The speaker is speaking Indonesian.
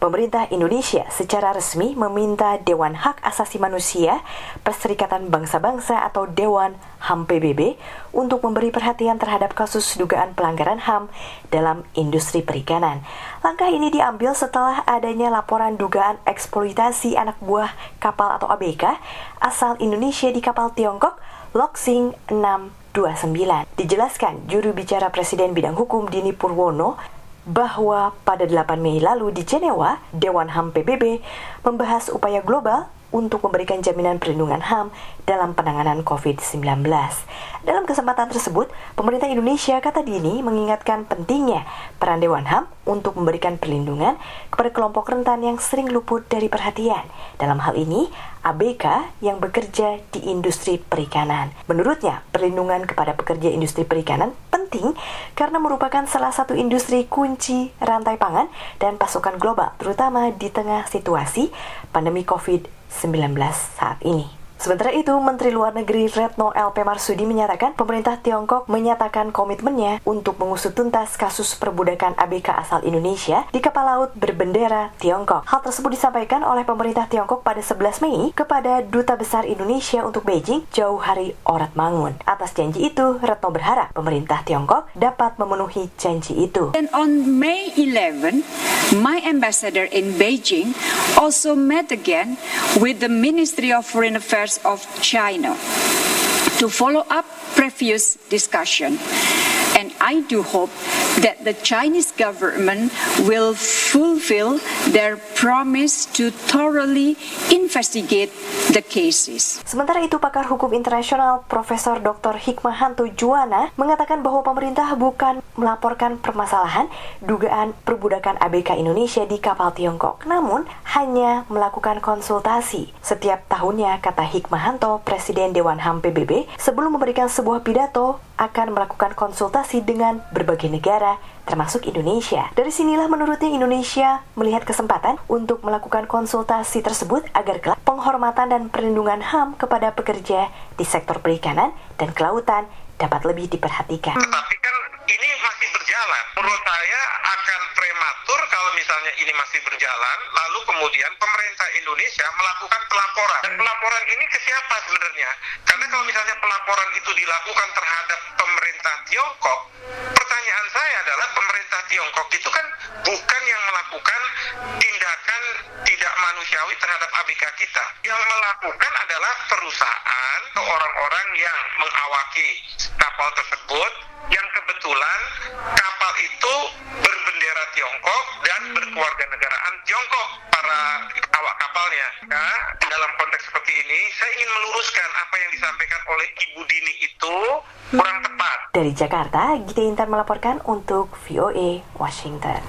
Pemerintah Indonesia secara resmi meminta Dewan Hak Asasi Manusia Perserikatan Bangsa-Bangsa atau Dewan HAM PBB untuk memberi perhatian terhadap kasus dugaan pelanggaran HAM dalam industri perikanan. Langkah ini diambil setelah adanya laporan dugaan eksploitasi anak buah kapal atau ABK asal Indonesia di kapal Tiongkok Loxing 629. Dijelaskan juru bicara Presiden Bidang Hukum Dini Purwono bahwa pada 8 Mei lalu di Jenewa, Dewan HAM PBB membahas upaya global untuk memberikan jaminan perlindungan HAM dalam penanganan COVID-19. Dalam kesempatan tersebut, pemerintah Indonesia, kata Dini, mengingatkan pentingnya peran Dewan HAM untuk memberikan perlindungan kepada kelompok rentan yang sering luput dari perhatian. Dalam hal ini, ABK yang bekerja di industri perikanan. Menurutnya, perlindungan kepada pekerja industri perikanan penting karena merupakan salah satu industri kunci rantai pangan dan pasokan global, terutama di tengah situasi pandemi COVID-19 saat ini. Sementara itu, Menteri Luar Negeri Retno LP Marsudi menyatakan pemerintah Tiongkok menyatakan komitmennya untuk mengusut tuntas kasus perbudakan ABK asal Indonesia di kapal laut berbendera Tiongkok. Hal tersebut disampaikan oleh pemerintah Tiongkok pada 11 Mei kepada Duta Besar Indonesia untuk Beijing, Jauhari Oratmangun. Atas janji itu, Retno berharap pemerintah Tiongkok dapat memenuhi janji itu. And on May 11, my ambassador in Beijing also met again with the Ministry of Foreign Affairs of China to follow up previous discussion. And I do hope that the Chinese government will fulfill their promise to thoroughly investigate the cases. Sementara itu, pakar hukum internasional Profesor Dr. Hikmahanto Juwana mengatakan bahwa pemerintah bukan melaporkan permasalahan dugaan perbudakan ABK Indonesia di kapal Tiongkok, namun hanya melakukan konsultasi. Setiap tahunnya, kata Hikmahanto, Presiden Dewan HAM PBB sebelum memberikan sebuah pidato akan melakukan konsultasi dengan berbagai negara, termasuk Indonesia. Dari sinilah menurutnya Indonesia melihat kesempatan untuk melakukan konsultasi tersebut agar kelak penghormatan dan perlindungan HAM kepada pekerja di sektor perikanan dan kelautan dapat lebih diperhatikan. Tetapi kan ini masih berjalan. Menurut saya akan prematur kalau misalnya ini masih berjalan, lalu kemudian pemerintah Indonesia melakukan pelaporan. Dan pelaporan ini ke siapa sebenarnya? Karena kalau misalnya pelaporan itu dilakukan terhadap pemerintah Tiongkok, pertanyaan saya adalah pemerintah Tiongkok itu kan bukan yang melakukan tindakan tidak manusiawi terhadap ABK kita. Yang melakukan adalah perusahaan atau orang-orang yang mengawaki kapal tersebut, yang kebetulan kapal itu berbendera Tiongkok dan berkewarganegaraan Tiongkok para awak kapalnya. Nah, dalam konteks seperti ini, saya ingin meluruskan apa yang disampaikan oleh Ibu Dini itu kurang tepat. Dari Jakarta, Gita Intan melaporkan untuk VOA Washington.